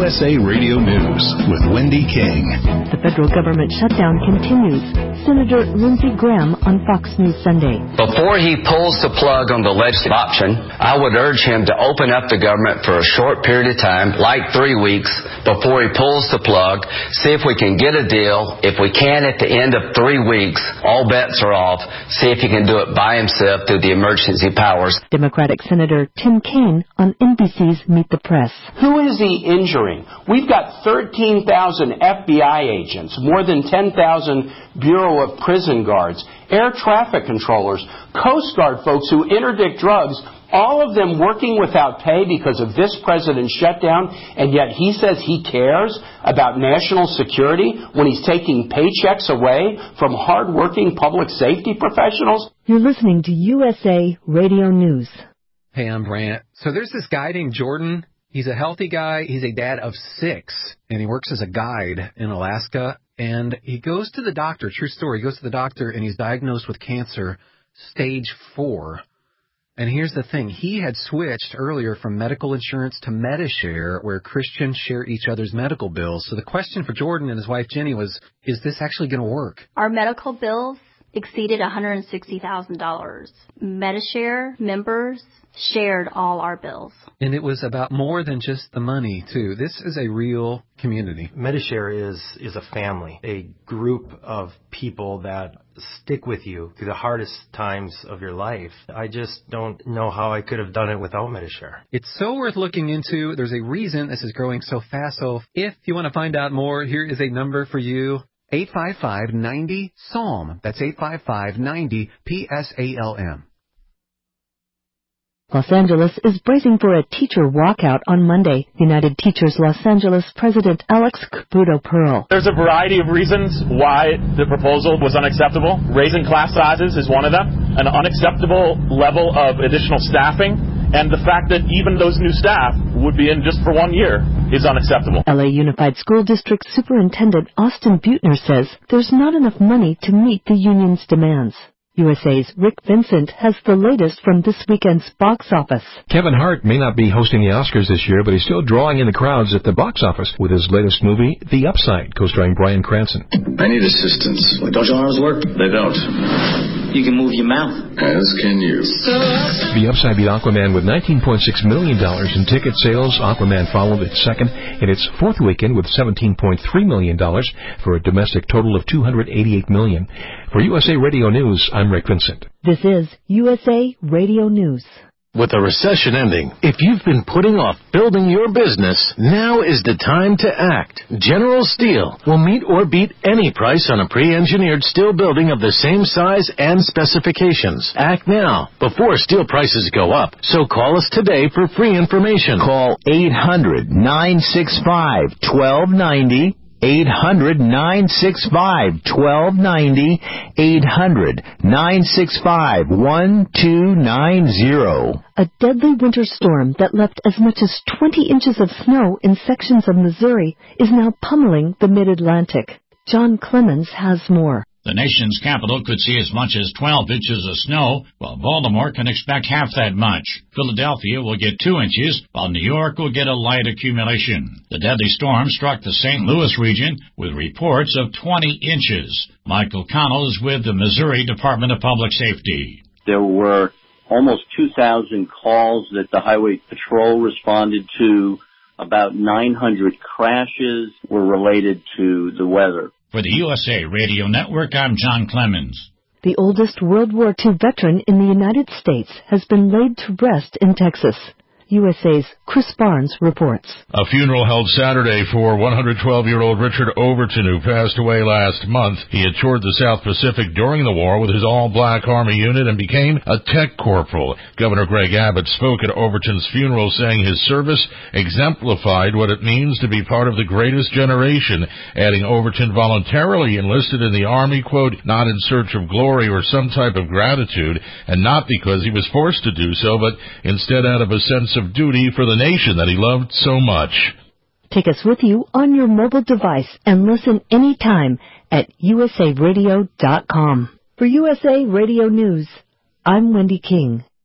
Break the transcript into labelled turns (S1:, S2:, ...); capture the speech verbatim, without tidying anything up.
S1: S A Radio News with Wendy King.
S2: The federal government shutdown continues. Senator Lindsey Graham on Fox News Sunday.
S3: Before he pulls the plug on the legislative option, I would urge him to open up the government for a short period of time, like three weeks, before he pulls the plug, see if we can get a deal. If we can at the end of three weeks, all bets are off. See if he can do it by himself through the emergency powers.
S2: Democratic Senator Tim Kaine on N B C's Meet the Press.
S4: Who is he injuring? We've got thirteen thousand F B I agents, more than ten thousand Bureau of Prison guards, air traffic controllers, Coast Guard folks who interdict drugs, all of them working without pay because of this president's shutdown, and yet he says he cares about national security when he's taking paychecks away from hard-working public safety professionals?
S2: You're listening to U S A Radio News.
S5: Hey, I'm Brant. So there's this guy named Jordan. He's a healthy guy. He's a dad of six, and he works as a guide in Alaska. And he goes to the doctor, true story, he goes to the doctor, and he's diagnosed with cancer, stage four. And here's the thing. He had switched earlier from medical insurance to Medishare, where Christians share each other's medical bills. So the question for Jordan and his wife Jenny was, is this actually going to work?
S6: Our medical bills exceeded one hundred sixty thousand dollars. Medishare members shared all our bills.
S5: And it was about more than just the money, too. This is a real community.
S7: Medishare is, is a family, a group of people that stick with you through the hardest times of your life. I just don't know how I could have done it without Medishare.
S5: It's so worth looking into. There's a reason this is growing so fast. So if you want to find out more, here is a number for you. eight five five, nine zero, S A L M. That's eight five five, nine zero, P S A L M.
S2: Los Angeles is bracing for a teacher walkout on Monday. United Teachers Los Angeles President Alex Caputo Pearl.
S8: There's a variety of reasons why the proposal was unacceptable. Raising class sizes is one of them. An unacceptable level of additional staffing. And the fact that even those new staff would be in just for one year is unacceptable.
S2: L A Unified School District Superintendent Austin Buettner says there's not enough money to meet the union's demands. U S A's Rick Vincent has the latest from this weekend's box office.
S9: Kevin Hart may not be hosting the Oscars this year, but he's still drawing in the crowds at the box office with his latest movie, The Upside, co-starring Bryan Cranston.
S10: I need assistance. Don't your arms work? They don't. You can move your mouth. As can you.
S9: The Upside beat Aquaman with nineteen point six million dollars in ticket sales. Aquaman followed its second in its fourth weekend with seventeen point three million dollars for a domestic total of two hundred eighty-eight million dollars. For U S A Radio News, I'm Rick Vincent.
S2: This is U S A Radio News.
S11: With the recession ending, if you've been putting off building your business, now is the time to act. General Steel will meet or beat any price on a pre-engineered steel building of the same size and specifications. Act now, before steel prices go up. So call us today for free information.
S12: Call eight hundred, nine six five, one two nine zero. eight hundred, nine six five, one two nine zero. eight hundred, nine six five, one two nine zero.
S2: A deadly winter storm that left as much as twenty inches of snow in sections of Missouri is now pummeling the mid-Atlantic. John Clemens has more.
S13: The nation's capital could see as much as twelve inches of snow, while Baltimore can expect half that much. Philadelphia will get two inches, while New York will get a light accumulation. The deadly storm struck the Saint Louis region with reports of twenty inches. Michael Connell is with the Missouri Department of Public Safety.
S14: There were almost two thousand calls that the Highway Patrol responded to. About nine hundred crashes were related to the weather.
S13: For the U S A Radio Network, I'm John Clemens.
S2: The oldest World War Two veteran in the United States has been laid to rest in Texas. U S A's Chris Barnes reports.
S15: A funeral held Saturday for one hundred twelve-year-old Richard Overton, who passed away last month. He had toured the South Pacific during the war with his all-black Army unit and became a tech corporal. Governor Greg Abbott spoke at Overton's funeral, saying his service exemplified what it means to be part of the greatest generation, adding Overton voluntarily enlisted in the Army, quote, not in search of glory or some type of gratitude, and not because he was forced to do so, but instead out of a sense of duty for the nation that he loved so much.
S2: Take us with you on your mobile device and listen anytime at U S A radio dot com. For U S A Radio News, I'm Wendy King.